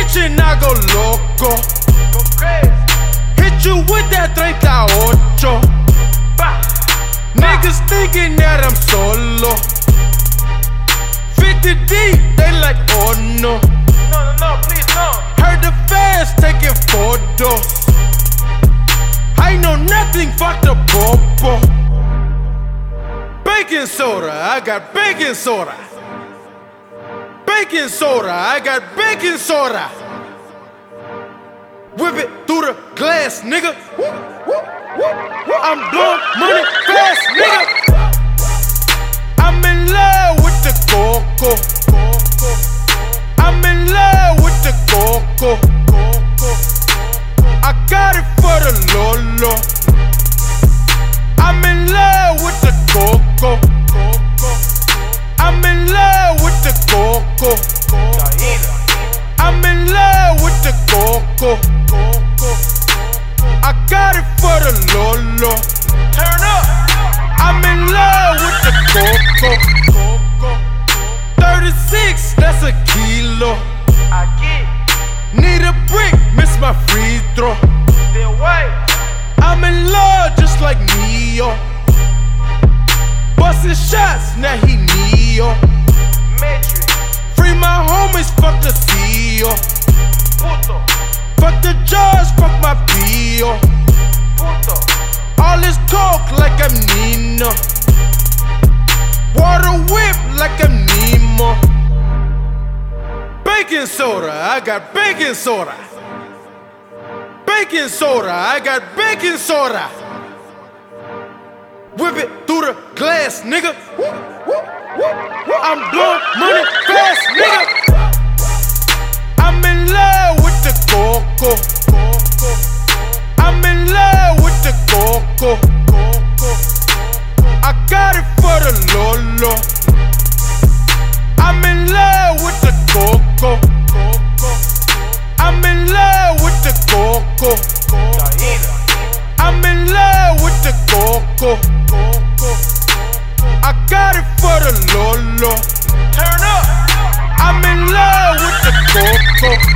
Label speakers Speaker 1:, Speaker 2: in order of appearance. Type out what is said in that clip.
Speaker 1: bitchin', I go loco.
Speaker 2: Go crazy.
Speaker 1: Hit you with that 38.
Speaker 2: Bah.
Speaker 1: Niggas thinking that I'm solo. 50 deep, they like, oh no.
Speaker 2: No, please no.
Speaker 1: Heard the fans taking photos. I know nothing, fuck the popo. Baking soda, I got baking soda. Baking soda, I got baking soda. Whip it through the glass, nigga. I'm blowing money fast, nigga. I'm in love with the coco. I'm in love with the coco. I got it for the Lolo. I'm in love with the coco. I'm in love with the coco. I'm in love with the coco. I got it for the Lolo.
Speaker 2: Turn up.
Speaker 1: I'm in love with the coco. 36, that's a kilo.
Speaker 2: I get.
Speaker 1: Need a brick, miss my free throw.
Speaker 2: Still white.
Speaker 1: I'm in love just like Neo. Bustin' shots, now he Neo.
Speaker 2: Matrix.
Speaker 1: Free my homies, fuck the CEO.
Speaker 2: Puto.
Speaker 1: Fuck the judge, fuck my PO.
Speaker 2: Puto.
Speaker 1: All this talk like I'm Nino. Water whip like I'm Nemo. Baking soda, I got baking soda. Baking soda, I got baking soda. Whip it through the glass, nigga. I'm blowing money fast, nigga. I'm in love with the coco. I'm in love with the coco. I got it for the Lolo. I'm in love with the coco. I'm in love with the coco. I'm in love with the coco. I got it for the Lolo.
Speaker 2: Turn up.
Speaker 1: I'm in love with the coco.